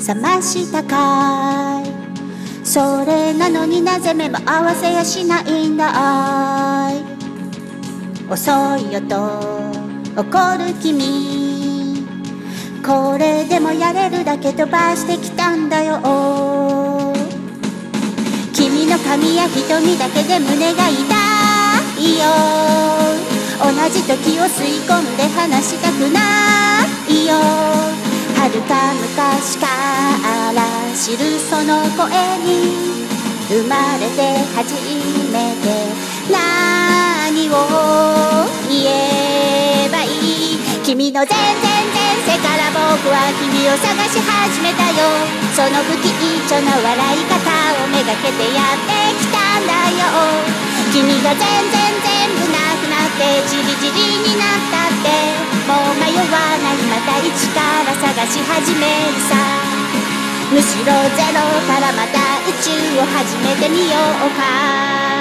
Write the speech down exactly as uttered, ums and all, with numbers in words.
覚ましたかい。それなのになぜ目も合わせやしないんだい。遅いよと怒る君、これでもやれるだけ飛ばしてきたんだよ。君の髪や瞳だけで胸が痛いよ。同じ時を吸い込んで離したくないよ。遥か昔から知るその声に生まれて初めて何を言えばいい。君の全然前世から僕は君を探し始めたよ。その不吉祥な笑い方をめがけてやってきたんだよ。君が全然全部なくなってじりじりになったって、もう迷わない、また一から探し始めるさ。むしろゼロからまた宇宙を始めてみようか。